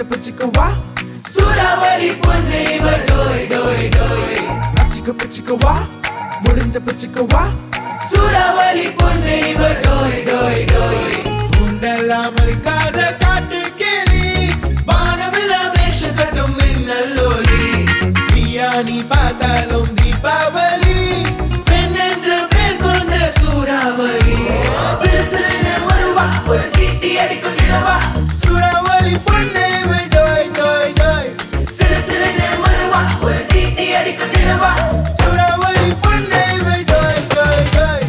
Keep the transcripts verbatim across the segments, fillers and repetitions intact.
பிச்சுக்குவா சூறாவளி பொண்ணு இவ டோய் டோய் டோய் அச்சிக்க பிச்சுக்குவா முடிஞ்ச பிச்சுக்குவா சூறாவளி பொண்ணு இவ டோய் டோய் டோய் குண்டெல்லாம் இருக்காத காட்டு கேலி வானவில வேஷம் கட்டும் மின்னல் ஒலி நீ பார்த்தாலும் தீபாவளி பெண் என்று பேர் கொண்ட சூறாவளி சிறு சிறுன்னு வருவா ஒரு சீட்டி அடிக்கும் நிலவா சூறாவளி பொண்ணு இவ டோய் டோய் டோய் சிறு சிறுன்னு வருவா ஒரு சீட்டி அடிக்கும் நிலவா சூறாவளி பொண்ணு இவ டோய் டோய் டோய்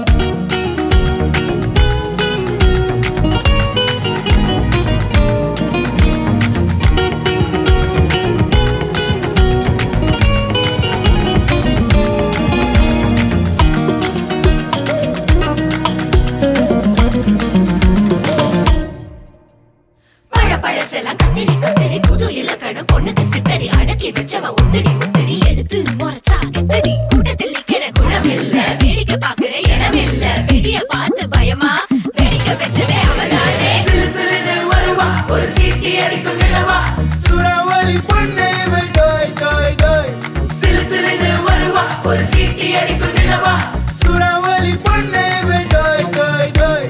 பழசெல்லாம் கத்திரி கத்திரி புது இலக்கணம் பொண்ணுக்கு சித்தரி அடக்கி வச்சவ உத்தடி உத்தடி எடுத்து முறைச்சா கத்தடி கூட்டத்தில் நிக்கிற குணம் இல்ல வேடிக்கை பாக்குற இனம் இல்ல வெடிய பார்த்து பயமா வேடிக்கை வச்சதே அவதானே சிலு சிலுன்னு வருவா ஒரு சீட்டி அடிக்கும் நிலவா சூறாவளி பொண்ணு இவ டோய் டோய் டோய் சிலு சிலுன்னு வருவா ஒரு சீட்டி அடிக்கும் நிலவா சூறாவளி பொண்ணு இவ டோய் டோய் டோய்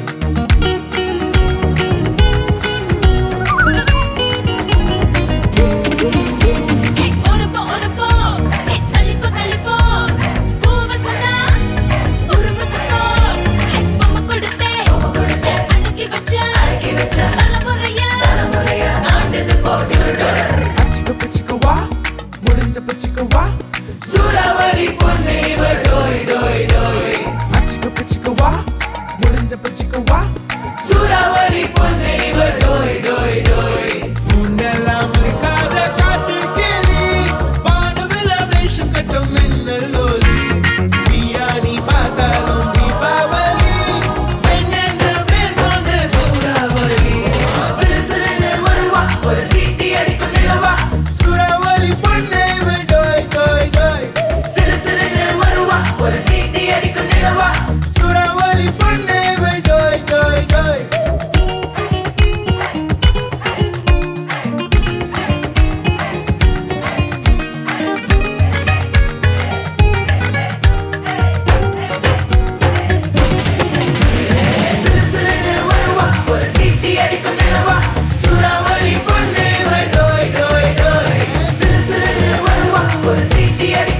ஒருப்போ ஒருப்போ தள்ளிப்போ தள்ளிப்போ பூவசனா உருவத்துப்போ பொம்மை கொடுத்தே அடக்கி வச்சா அடக்கி வச்சா தலைமுறையா தலைமுறையா ஆண்டது போட்டு அச்சிக்க பிச்சுக்குவா முடிஞ்ச பிச்சுக்குவா சூறாவளி பொண்ணு இவ டோய் டோய் டோய் அச்சிக்க பிச்சுக்குவா முடிஞ்ச பிச்சுக்குவா சூறாவளி பொண்ணு இவ டோய் டோய் டோய் குண்டெல்லாம் இருக்காத காட்டு கேலி வானவில வேஷம் கட்டும் மின்னல் ஒலி நீ பார்த்தாலும் தீபாவளி பெண் என்ற பேர் கொண்ட சூறாவளி சிறு சிறுன்னு வருவா ஒரு சீட்டி அடிக்கும் நிலவா சூறாவளி பொண்ணு இவ டோய் டோய் டோய் சிறு சிறுன்னு வருவா ஒரு சீட்டி அடிக்கும் நிலவா சூறாவளி பொண்ணு இவ டோய் டோய் டோய் சிறு சிறுன்னு வருவா ஒரு சீட்டி அடிக்கும் நிலவா சூறாவளி பொண்ணு இவ டோய் டோய் டோய் சிறு சிறுன்னு வருவா ஒரு சீட்டி அடி